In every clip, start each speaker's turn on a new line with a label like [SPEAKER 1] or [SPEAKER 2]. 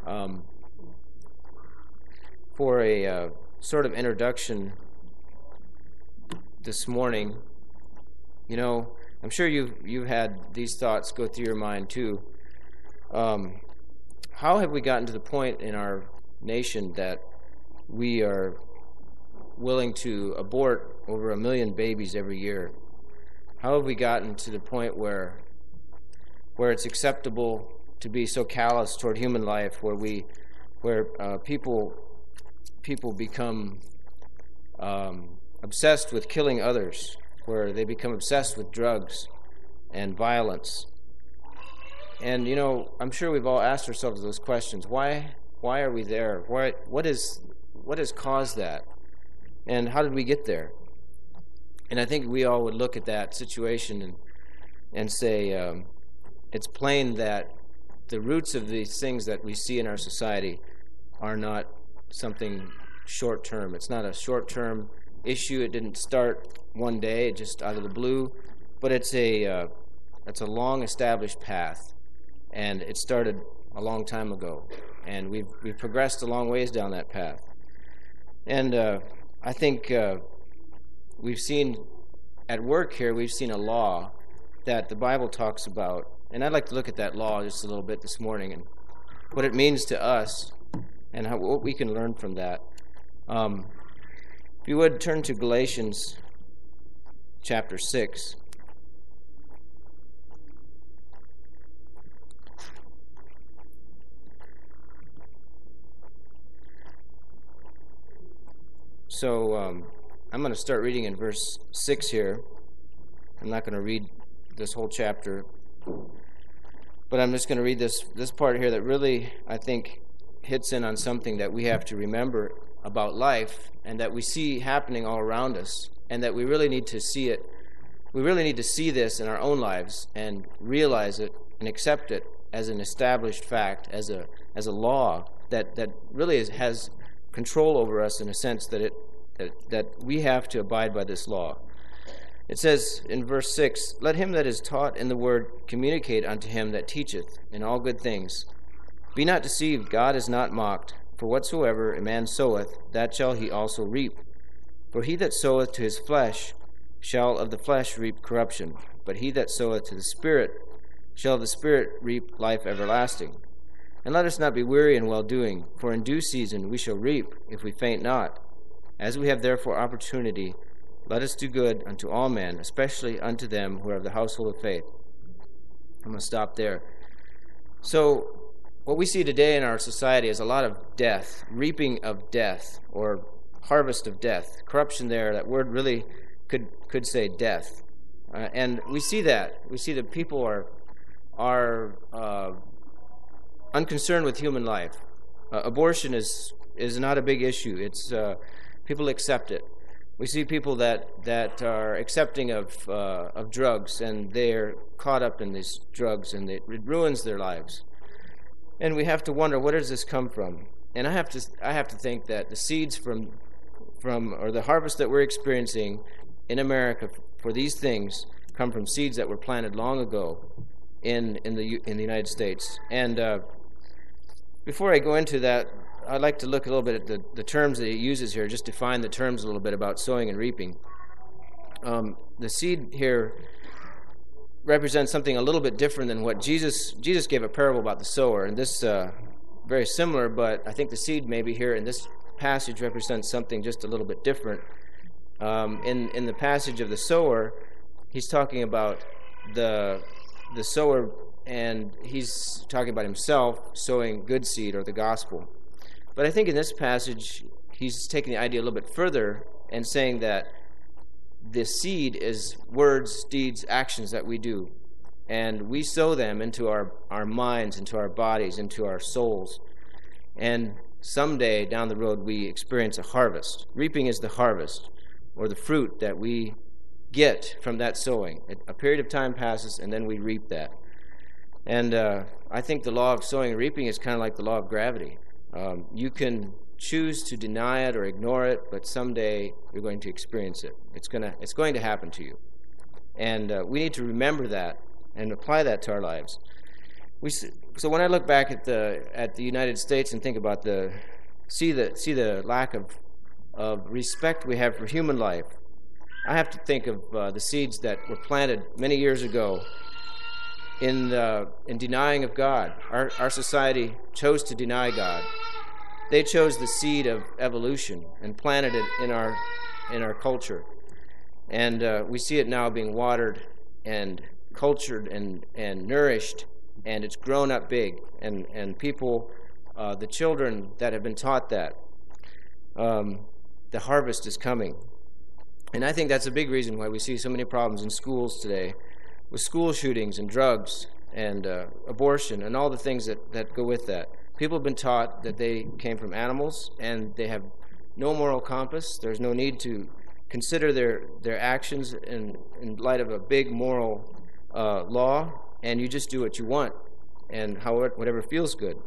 [SPEAKER 1] For a sort of introduction this morning, I'm sure you've had these thoughts go through your mind too. How have we gotten to the point in our nation that we are willing to abort over 1 million babies every year? How have we gotten to the point where it's acceptable to be so callous toward human life, where people become obsessed with killing others, where they become obsessed with drugs and violence? And I'm sure we've all asked ourselves those questions. Why are we there? What has caused that? And how did we get there? And I think we all would look at that situation and say, it's plain that the roots of these things that we see in our society are not something short-term. It's not a short-term issue. It didn't start one day, just out of the blue, but it's a long-established path, and it started a long time ago, and we've progressed a long ways down that path. And I think we've seen at work here, we've seen a law that the Bible talks about, and I'd like to look at that law just a little bit this morning and what it means to us and what we can learn from that. If you would, turn to Galatians chapter 6. So I'm going to start reading in verse 6 here. I'm not going to read this whole chapter, but I'm just going to read this part here that really, I think, hits in on something that we have to remember about life and that we see happening all around us, and that we really need to see it. We really need to see this in our own lives and realize it and accept it as an established fact, as a law that really has control over us, in a sense that we have to abide by this law. It says in verse 6, "Let him that is taught in the word communicate unto him that teacheth in all good things. Be not deceived, God is not mocked. For whatsoever a man soweth, that shall he also reap. For he that soweth to his flesh shall of the flesh reap corruption, but he that soweth to the Spirit shall of the Spirit reap life everlasting. And let us not be weary in well-doing, for in due season we shall reap, if we faint not. As we have therefore opportunity, let us do good unto all men, especially unto them who are of the household of faith." I'm going to stop there. So, what we see today in our society is a lot of death, reaping of death, or harvest of death. Corruption there, that word really could say death. And we see that. We see that people are unconcerned with human life. Abortion is not a big issue. It's people accept it. We see people that are accepting of drugs, and they're caught up in these drugs, and it ruins their lives. And we have to wonder, where does this come from? And I have to think that the seeds from or the harvest that we're experiencing in America for these things come from seeds that were planted long ago in the United States. And before I go into that, I'd like to look a little bit at the terms that he uses here, just define the terms a little bit about sowing and reaping. The seed here represents something a little bit different than what Jesus gave a parable about the sower, and this very similar, but I think the seed maybe here in this passage represents something just a little bit different. In the passage of the sower, he's talking about the sower, and he's talking about himself sowing good seed, or the gospel. But I think in this passage, he's taking the idea a little bit further and saying that the seed is words, deeds, actions that we do. And we sow them into our minds, into our bodies, into our souls. And someday down the road, we experience a harvest. Reaping is the harvest, or the fruit that we get from that sowing. A period of time passes, and then we reap that. And I think the law of sowing and reaping is kind of like the law of gravity. You can choose to deny it or ignore it, but someday you're going to experience it. It's going to happen to you. And we need to remember that and apply that to our lives. So when I look back at the United States and think about see the lack of respect we have for human life, I have to think of the seeds that were planted many years ago in denying of God. Our society chose to deny God. They chose the seed of evolution and planted it in our culture, and we see it now being watered and cultured and nourished, and it's grown up big. And people, the children that have been taught that, the harvest is coming. And I think that's a big reason why we see so many problems in schools today, with school shootings and drugs and abortion and all the things that go with that. People have been taught that they came from animals and they have no moral compass. There's no need to consider their actions in light of a big moral law, and you just do what you want and whatever feels good.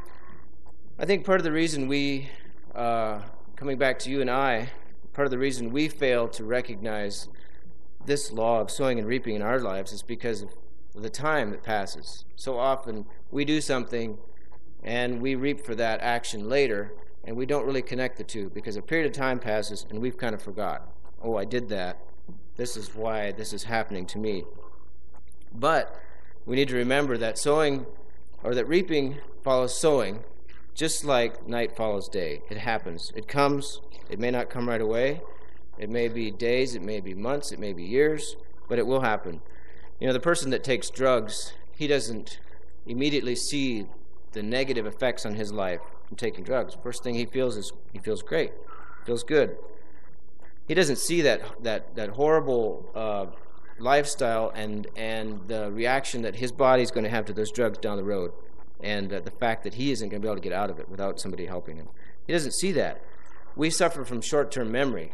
[SPEAKER 1] I think part of the reason we, coming back to you and I, part of the reason we fail to recognize this law of sowing and reaping in our lives is because of the time that passes. So often we do something and we reap for that action later, and we don't really connect the two because a period of time passes and we've kind of forgot. Oh, I did that. This is why this is happening to me. But we need to remember that that reaping follows sowing, just like night follows day. It happens. It comes. It may not come right away. It may be days, it may be months, it may be years, but it will happen. You know, the person that takes drugs, he doesn't immediately see the negative effects on his life from taking drugs. First thing he feels is he feels great, feels good. He doesn't see that horrible lifestyle and the reaction that his body's going to have to those drugs down the road, and the fact that he isn't going to be able to get out of it without somebody helping him. He doesn't see that. We suffer from short-term memory.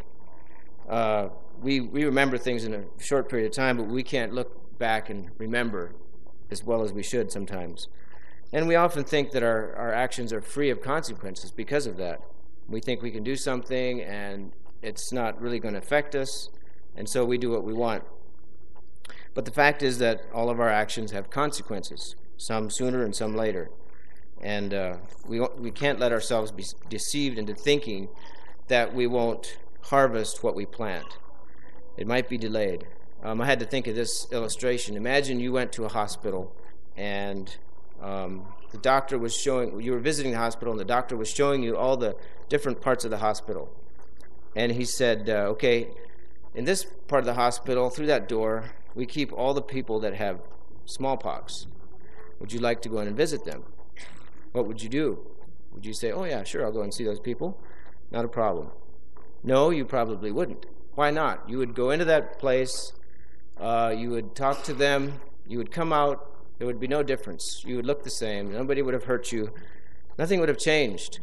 [SPEAKER 1] We remember things in a short period of time, but we can't look back and remember as well as we should sometimes. And we often think that our actions are free of consequences because of that. We think we can do something and it's not really going to affect us, and so we do what we want. But the fact is that all of our actions have consequences, some sooner and some later. And we can't let ourselves be deceived into thinking that we won't harvest what we plant. It might be delayed. I had to think of this illustration. Imagine you went to a hospital and the doctor was you were visiting the hospital and the doctor was showing you all the different parts of the hospital. And he said, okay, in this part of the hospital, through that door, we keep all the people that have smallpox. Would you like to go in and visit them? What would you do? Would you say, oh yeah, sure, I'll go and see those people? Not a problem. No, you probably wouldn't. Why not? You would go into that place, you would talk to them, you would come out, there would be no difference. You would look the same, nobody would have hurt you, nothing would have changed.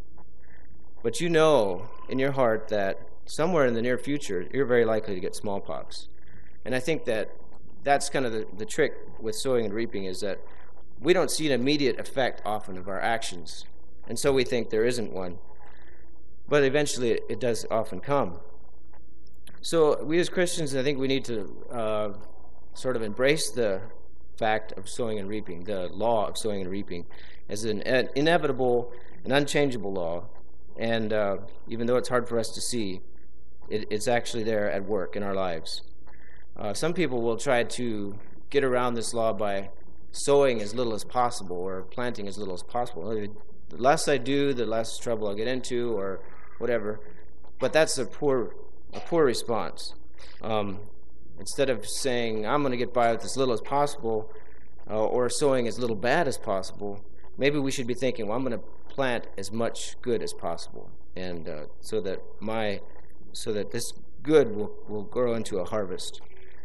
[SPEAKER 1] But you know in your heart that somewhere in the near future, you're very likely to get smallpox. And I think that's kind of the trick with sowing and reaping, is that we don't see an immediate effect often of our actions, and so we think there isn't one. But eventually it does often come. So we as Christians, I think we need to sort of embrace the fact of sowing and reaping, the law of sowing and reaping, as an inevitable and unchangeable law. And even though it's hard for us to see, it's actually there at work in our lives. Some people will try to get around this law by sowing as little as possible or planting as little as possible. The less I do, the less trouble I'll get into or whatever. But that's a poor response. Instead of saying, I'm going to get by with as little as possible, or sowing as little bad as possible, maybe we should be thinking, well, I'm going to plant as much good as possible, and so that this good will grow into a harvest.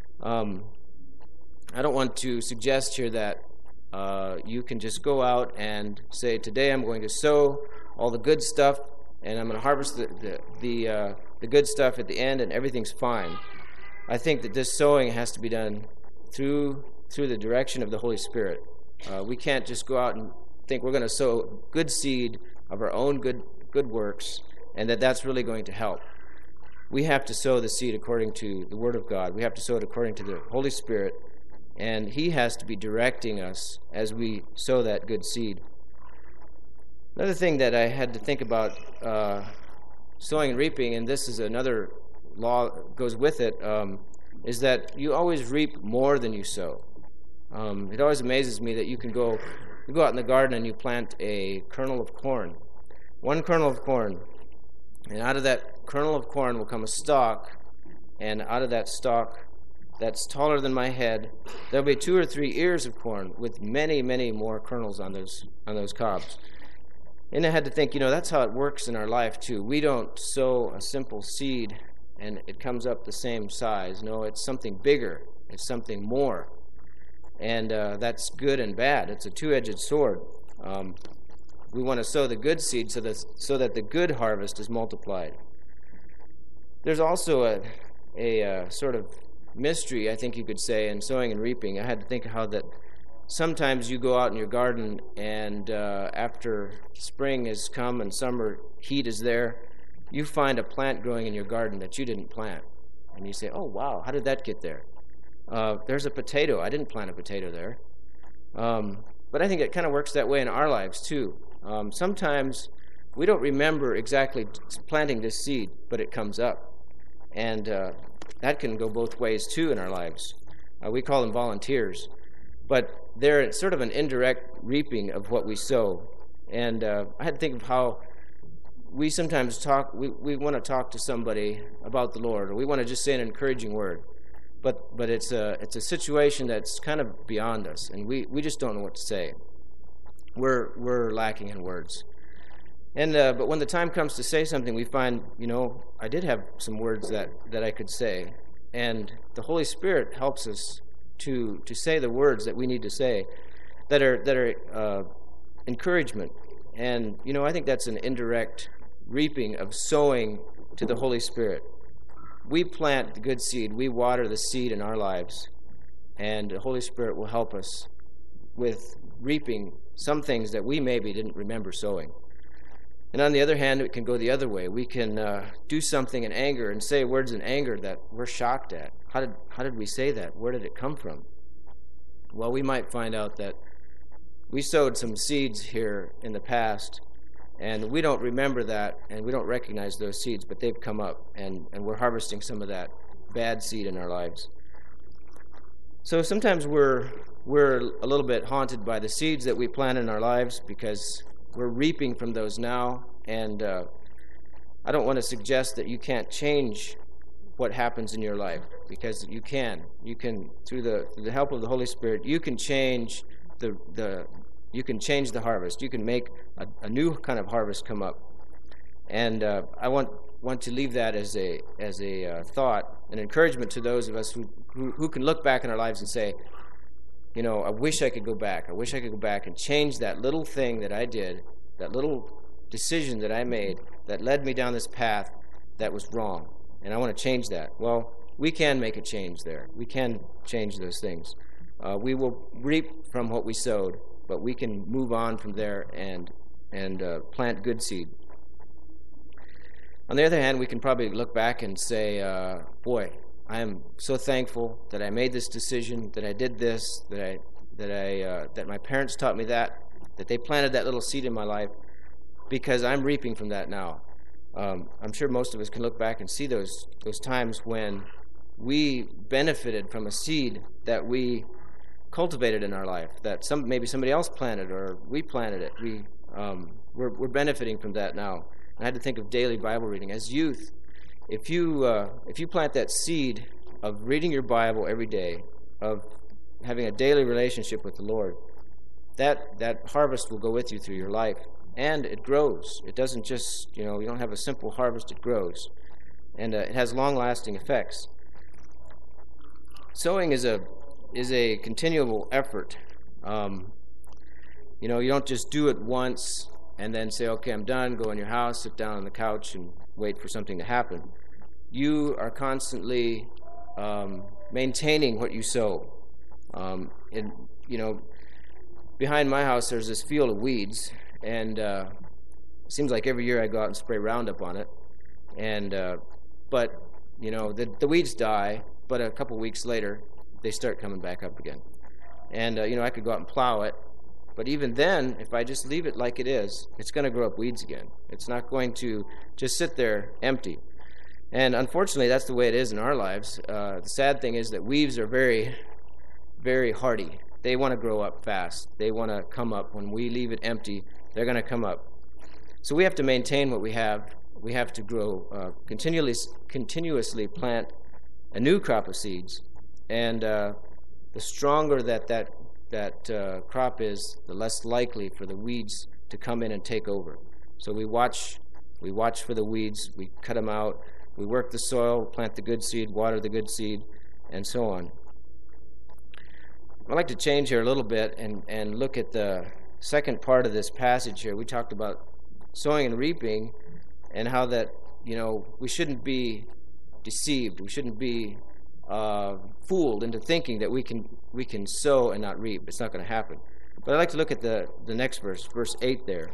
[SPEAKER 1] I don't want to suggest here that you can just go out and say, today I'm going to sow all the good stuff, and I'm going to harvest the good stuff at the end, and everything's fine. I think that this sowing has to be done through the direction of the Holy Spirit. We can't just go out and think we're going to sow good seed of our own good works, and that's really going to help. We have to sow the seed according to the Word of God. We have to sow it according to the Holy Spirit, And He has to be directing us as we sow that good seed. Another thing that I had to think about sowing and reaping, and this is another law goes with it, is that you always reap more than you sow. It always amazes me that you go out in the garden and you plant a kernel of corn, one kernel of corn, and out of that kernel of corn will come a stalk, and out of that stalk that's taller than my head, there'll be 2 or 3 ears of corn with many, many more kernels on those cobs. And I had to think, that's how it works in our life too. We don't sow a simple seed and it comes up the same size. No, it's something bigger. It's something more. And that's good and bad. It's a two-edged sword. We want to sow the good seed so that the good harvest is multiplied. There's also a sort of mystery, I think you could say, in sowing and reaping. I had to think how that sometimes you go out in your garden and after spring has come and summer heat is there, you find a plant growing in your garden that you didn't plant. And you say, oh, wow, how did that get there? There's a potato. I didn't plant a potato there. But I think it kind of works that way in our lives, too. Sometimes we don't remember exactly planting this seed, but it comes up. And that can go both ways, too, in our lives. We call them volunteers. But they're sort of an indirect reaping of what we sow. And I had to think of how we sometimes we want to talk to somebody about the Lord, or we want to just say an encouraging word. But it's a situation that's kind of beyond us, and we just don't know what to say. We're lacking in words. And but when the time comes to say something, we find, I did have some words that I could say. And the Holy Spirit helps us to say the words that we need to say that are encouragement. And, I think that's an indirect reaping of sowing to the Holy Spirit. We plant the good seed. We water the seed in our lives. And the Holy Spirit will help us with reaping some things that we maybe didn't remember sowing. And on the other hand, it can go the other way. We can do something in anger and say words in anger that we're shocked at. How did we say that? Where did it come from? Well, we might find out that we sowed some seeds here in the past, and we don't remember that, and we don't recognize those seeds, but they've come up, and we're harvesting some of that bad seed in our lives. So sometimes we're a little bit haunted by the seeds that we plant in our lives because we're reaping from those now, and I don't want to suggest that you can't change what happens in your life, because you can. You can, through the help of the Holy Spirit, you can change you can change the harvest. You can make a new kind of harvest come up. And I want to leave that as a thought, an encouragement to those of us who can look back in our lives and say, I wish I could go back. I wish I could go back and change that little thing that I did, that little decision that I made that led me down this path that was wrong. And I want to change that. Well, we can make a change there. We can change those things. We will reap from what we sowed, but we can move on from there and plant good seed. On the other hand, we can probably look back and say, boy, I am so thankful that I made this decision, that I did this, that my parents taught me that they planted that little seed in my life, because I'm reaping from that now. I'm sure most of us can look back and see those times when we benefited from a seed that we cultivated in our life, that maybe somebody else planted or we planted it. We're benefiting from that now. I had to think of daily Bible reading. As youth, if you plant that seed of reading your Bible every day, of having a daily relationship with the Lord, that harvest will go with you through your life, and it grows. It doesn't just, you don't have a simple harvest, it grows. And it has long-lasting effects. Sowing is a continual effort. You don't just do it once and then say, okay, I'm done, go in your house, sit down on the couch, and wait for something to happen. You are constantly maintaining what you sow. Behind my house, there's this field of weeds, and it seems like every year I go out and spray Roundup on it. And but the weeds die, but a couple weeks later, they start coming back up again. And, I could go out and plow it. But even then, if I just leave it like it is, it's going to grow up weeds again. It's not going to just sit there empty. And unfortunately, that's the way it is in our lives. The sad thing is that weeds are very, very hardy. They want to grow up fast. They want to come up. When we leave it empty, they're going to come up. So we have to maintain what we have. We have to grow, continuously plant a new crop of seeds. And the stronger that crop is, the less likely for the weeds to come in and take over. So we watch for the weeds. We cut them out. We work the soil, plant the good seed, water the good seed, and so on. I'd like to change here a little bit and look at the second part of this passage here. We talked about sowing and reaping, and how that, we shouldn't be deceived. We shouldn't be fooled into thinking that we can sow and not reap. It's not going to happen. But I'd like to look at the next verse 8 there.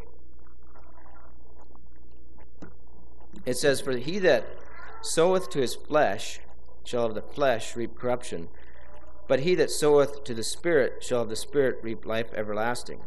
[SPEAKER 1] It says, "For he that soweth to his flesh shall of the flesh reap corruption, but he that soweth to the Spirit shall of the Spirit reap life everlasting."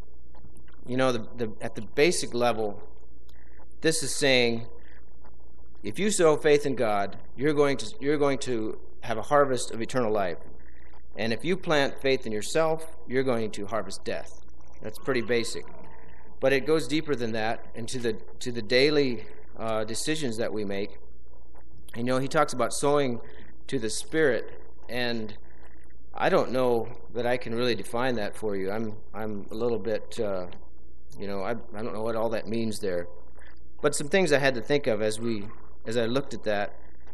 [SPEAKER 1] At the basic level, this is saying, if you sow faith in God, you're going to have a harvest of eternal life. And if you plant faith in yourself, you're going to harvest death. That's pretty basic. But it goes deeper than that, and to the daily decisions that we make. He talks about sowing to the Spirit, and I don't know that I can really define that for you. I'm a little bit, I don't know what all that means there. But some things I had to think of as I looked at that.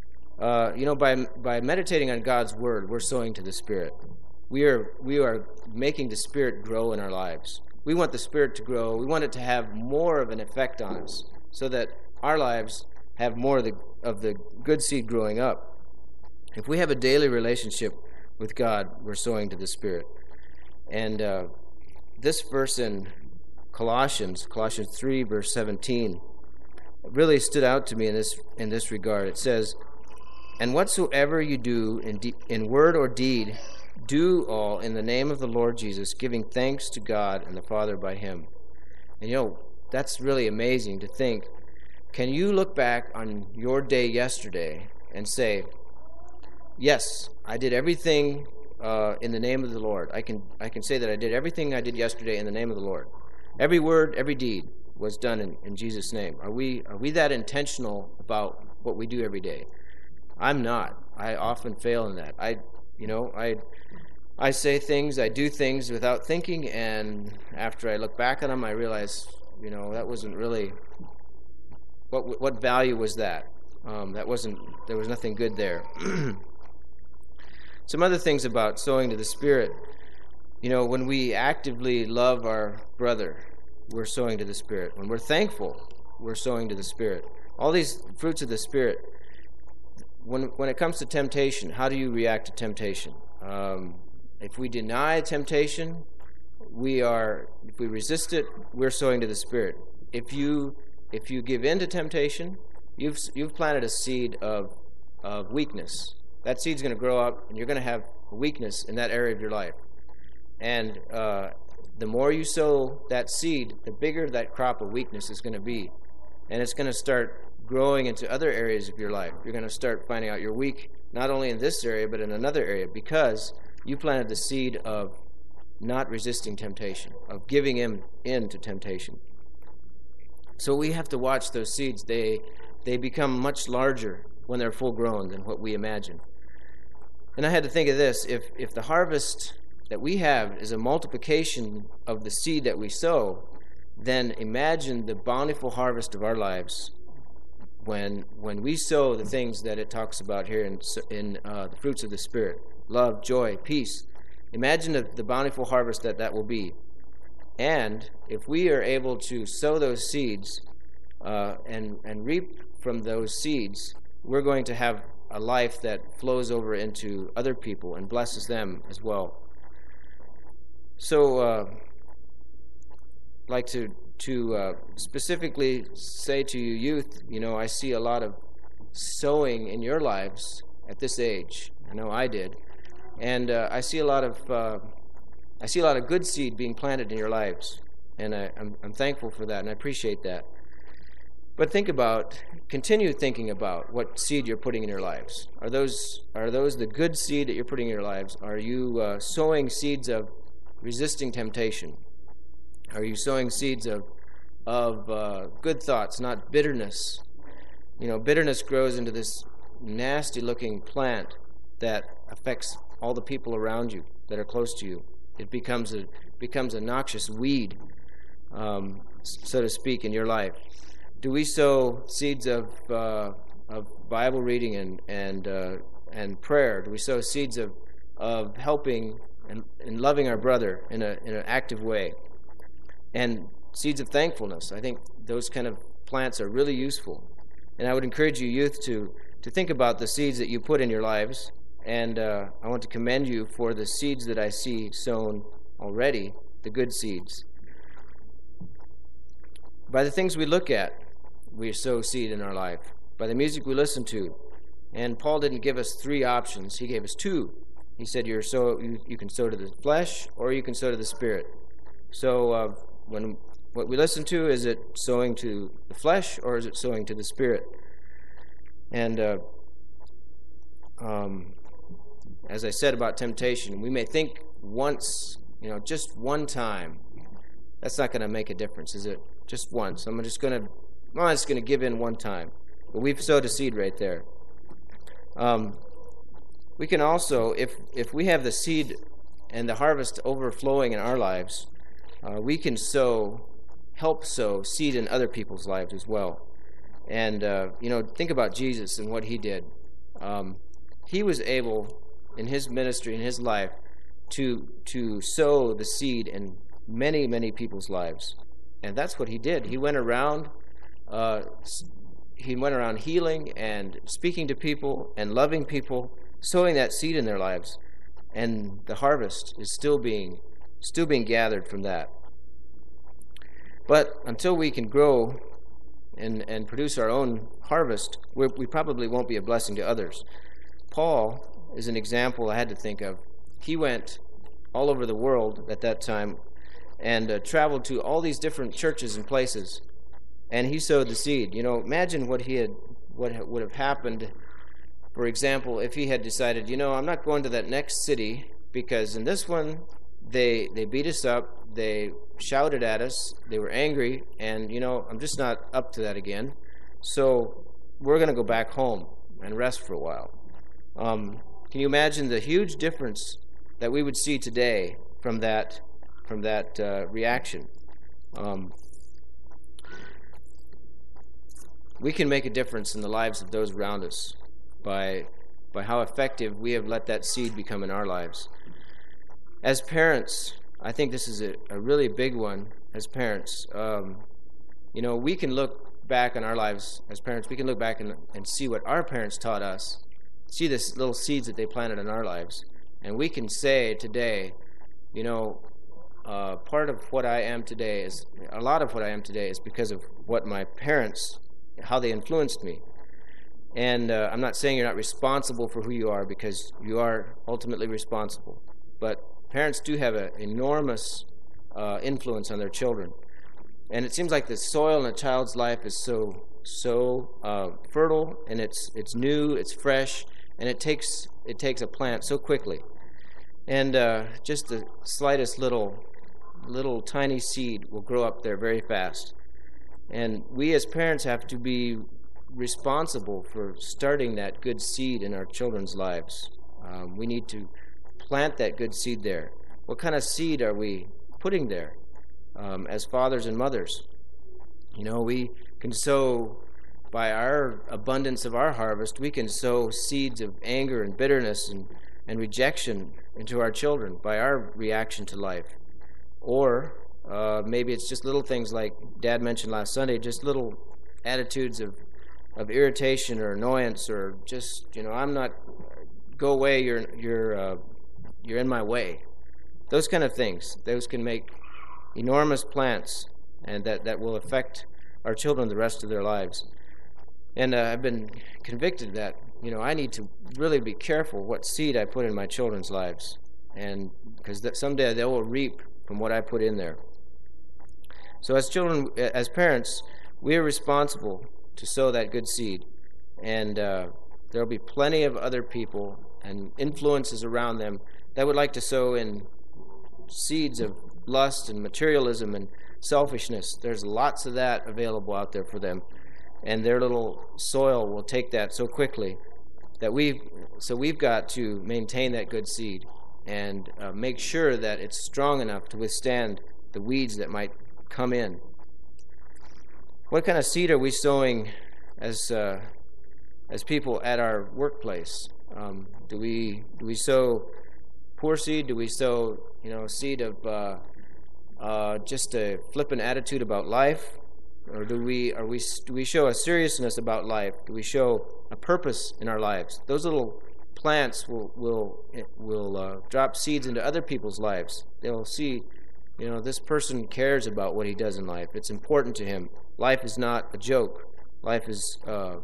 [SPEAKER 1] By meditating on God's Word, we're sowing to the Spirit. We are making the Spirit grow in our lives. We want the Spirit to grow. We want it to have more of an effect on us, so that our lives have more of the good seed growing up. If we have a daily relationship with God, we're sowing to the Spirit. And this verse in Colossians 3, verse 17, really stood out to me in this regard. It says, "And whatsoever you do in word or deed, do all in the name of the Lord Jesus, giving thanks to God and the Father by him." And that's really amazing to think. Can you look back on your day yesterday and say, yes, I did everything in the name of the Lord. I can say that I did everything I did yesterday in the name of the Lord. Every word, every deed was done in Jesus' name. Are we that intentional about what we do every day? I'm not. I often fail in that. I say things, I do things without thinking, and after I look back on them, I realize, that wasn't really. What value was that? There was nothing good there. Some other things about sowing to the Spirit. When we actively love our brother, we're sowing to the Spirit. When we're thankful, we're sowing to the Spirit. All these fruits of the Spirit. When it comes to temptation, how do you react to temptation? If we deny temptation, if we resist it, we're sowing to the Spirit. If you give in to temptation, you've planted a seed of weakness. That seed's going to grow up, and you're going to have weakness in that area of your life. And the more you sow that seed, the bigger that crop of weakness is going to be. And it's going to start growing into other areas of your life. You're going to start finding out you're weak, not only in this area, but in another area, because you planted the seed of not resisting temptation, of giving in to temptation. So we have to watch those seeds. They become much larger when they're full grown than what we imagine. And I had to think of this. If the harvest that we have is a multiplication of the seed that we sow, then imagine the bountiful harvest of our lives when we sow the things that it talks about here in the fruits of the Spirit: love, joy, peace. Imagine the bountiful harvest that will be. And if we are able to sow those seeds and reap from those seeds, we're going to have a life that flows over into other people and blesses them as well. So, like to specifically say to you youth, I see a lot of sowing in your lives at this age. I know I did. And I see a lot of good seed being planted in your lives, and I'm thankful for that, and I appreciate that. But continue thinking about what seed you're putting in your lives. Are those the good seed that you're putting in your lives? Are you sowing seeds of resisting temptation? Are you sowing seeds of good thoughts, not bitterness? Bitterness grows into this nasty-looking plant that affects all the people around you that are close to you. It becomes a noxious weed, so to speak, in your life. Do we sow seeds of Bible reading and prayer? Do we sow seeds of helping and loving our brother in an active way? And seeds of thankfulness. I think those kind of plants are really useful. And I would encourage you, youth, to think about the seeds that you put in your lives. And I want to commend you for the seeds that I see sown already, the good seeds. By the things we look at, we sow seed in our life. By the music we listen to. And Paul didn't give us 3 options. He gave us 2. He said you can sow to the flesh or you can sow to the spirit. So when what we listen to, is it sowing to the flesh or is it sowing to the spirit? And as I said about temptation, we may think once, just one time. That's not going to make a difference, is it? Just once. I'm just going to give in one time. But we've sowed a seed right there. We can also, if we have the seed and the harvest overflowing in our lives, we can help sow seed in other people's lives as well. And, think about Jesus and what he did. He was able, in his ministry, in his life, to sow the seed in many, many people's lives. And that's what he did. He went around healing and speaking to people and loving people, sowing that seed in their lives. And the harvest is still being gathered from that. But until we can grow and produce our own harvest, we probably won't be a blessing to others. Paul is an example I had to think of. He went all over the world at that time and traveled to all these different churches and places, and he sowed the seed. Imagine what would have happened, for example, if he had decided, I'm not going to that next city because in this one they beat us up, they shouted at us, they were angry, and I'm just not up to that again. So we're going to go back home and rest for a while. Can you imagine the huge difference that we would see today from that reaction? We can make a difference in the lives of those around us by how effective we have let that seed become in our lives. As parents, I think this is a really big one. As parents, we can look back on our lives as parents. We can look back and see what our parents taught us, see the little seeds that they planted in our lives, and we can say today, part of what I am today is, a lot of what I am today is because of what my parents, how they influenced me. And I'm not saying you're not responsible for who you are, because you are ultimately responsible. But parents do have an enormous influence on their children. And it seems like the soil in a child's life is so fertile, and it's new, it's fresh, and it takes a plant so quickly. And just the slightest little tiny seed will grow up there very fast. And we as parents have to be responsible for starting that good seed in our children's lives. We need to plant that good seed there. What kind of seed are we putting there as fathers and mothers? We can sow, by our abundance of our harvest, we can sow seeds of anger and bitterness and rejection into our children by our reaction to life. Or maybe it's just little things like Dad mentioned last Sunday, just little attitudes of irritation or annoyance, or just, I'm not, go away, you're in my way. Those kind of things, those can make enormous plants, and that will affect our children the rest of their lives. And I've been convicted that I need to really be careful what seed I put in my children's lives, and because someday they will reap from what I put in there. So as children, as parents, we are responsible to sow that good seed, and there will be plenty of other people and influences around them that would like to sow in seeds of lust and materialism and selfishness. There's lots of that available out there for them, and their little soil will take that so quickly that we've got to maintain that good seed and make sure that it's strong enough to withstand the weeds that might come in. What kind of seed are we sowing as people at our workplace? Do we sow poor seed? Do we sow seed of just a flippant attitude about life, or do we show a seriousness about life? Do we show a purpose in our lives? Those little plants will drop seeds into other people's lives. They'll see, this person cares about what he does in life. It's important to him. Life is not a joke. Life is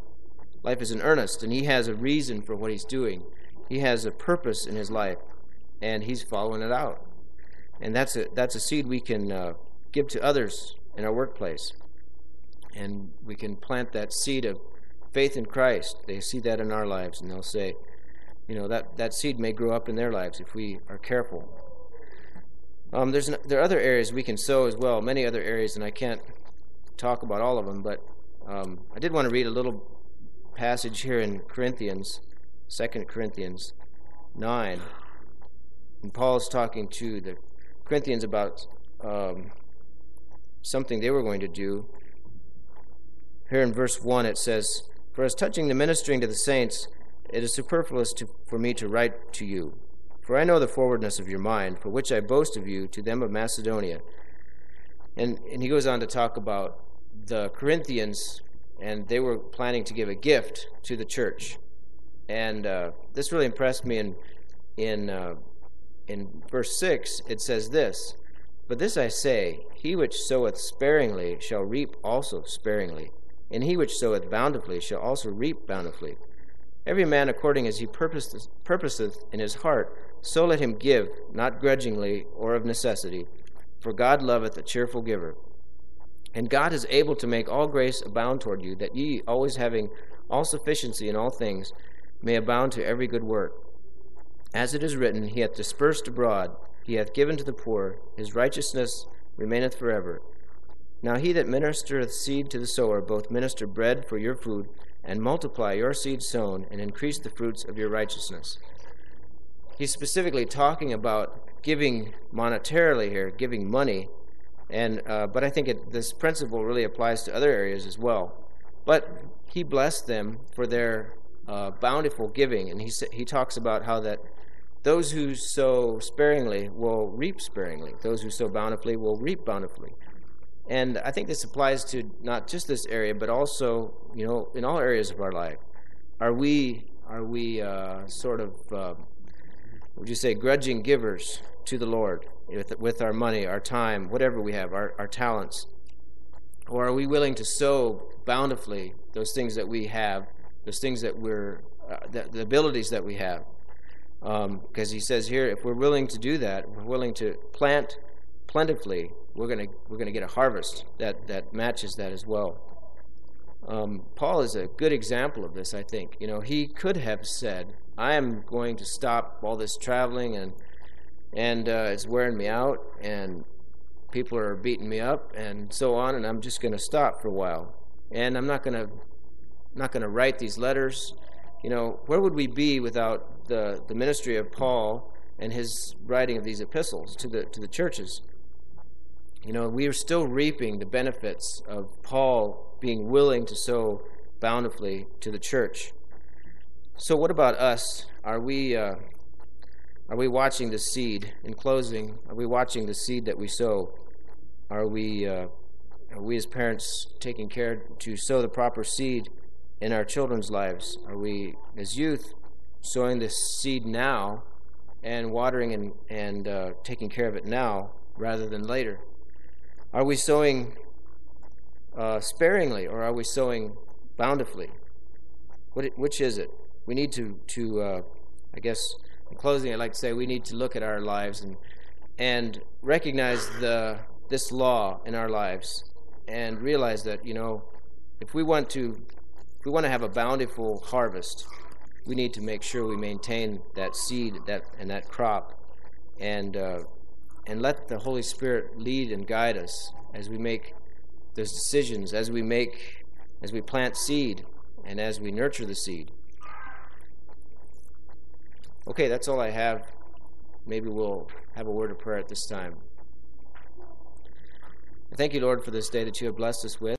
[SPEAKER 1] an earnest, and he has a reason for what he's doing. He has a purpose in his life, and he's following it out. And that's a seed we can give to others in our workplace. And we can plant that seed of faith in Christ. They see that in our lives, and they'll say, that seed may grow up in their lives if we are careful. There are other areas we can sow as well, many other areas, and I can't talk about all of them, but I did want to read a little passage here in Corinthians, 2 Corinthians 9. And Paul is talking to the Corinthians about something they were going to do. Here in verse 1 it says, "For as touching the ministering to the saints, it is superfluous for me to write to you. For I know the forwardness of your mind, for which I boast of you to them of Macedonia." And he goes on to talk about the Corinthians, and they were planning to give a gift to the church. And this really impressed me. In verse 6, it says this, "But this I say, he which soweth sparingly shall reap also sparingly, and he which soweth bountifully shall also reap bountifully. Every man according as he purposeth in his heart, so let him give, not grudgingly or of necessity, for God loveth a cheerful giver. And God is able to make all grace abound toward you, that ye, always having all sufficiency in all things, may abound to every good work. As it is written, He hath dispersed abroad, He hath given to the poor, His righteousness remaineth forever. Now he that ministereth seed to the sower, both minister bread for your food, and multiply your seed sown, and increase the fruits of your righteousness." He's specifically talking about giving monetarily here, giving money, and but I think this principle really applies to other areas as well. But he blessed them for their bountiful giving, and he talks about how that those who sow sparingly will reap sparingly. Those who sow bountifully will reap bountifully. And I think this applies to not just this area, but also, in all areas of our life. Are we sort of, would you say, grudging givers to the Lord with our money, our time, whatever we have, our talents? Or are we willing to sow bountifully those things that we have, those things that the abilities that we have? Because he says here, if we're willing to do that, we're willing to plant plentifully, we're gonna get a harvest that matches that as well. Paul is a good example of this, I think. He could have said, "I am going to stop all this traveling, and it's wearing me out, and people are beating me up, and so on, and I'm just going to stop for a while, and I'm not going to write these letters." Where would we be without the ministry of Paul and his writing of these epistles to the churches? We are still reaping the benefits of Paul being willing to sow bountifully to the church. So what about us? Are we watching the seed? In closing, are we watching the seed that we sow? Are we as parents taking care to sow the proper seed in our children's lives? Are we, as youth, sowing this seed now and watering and taking care of it now rather than later? Are we sowing sparingly, or are we sowing bountifully? Which is it? we need to I guess in closing, I'd like to say we need to look at our lives and recognize this law in our lives and realize that, if we want to have a bountiful harvest, we need to make sure we maintain that seed and that crop, and let the Holy Spirit lead and guide us as we make those decisions, as we plant seed, and as we nurture the seed. Okay, that's all I have. Maybe we'll have a word of prayer at this time. Thank you, Lord, for this day that you have blessed us with.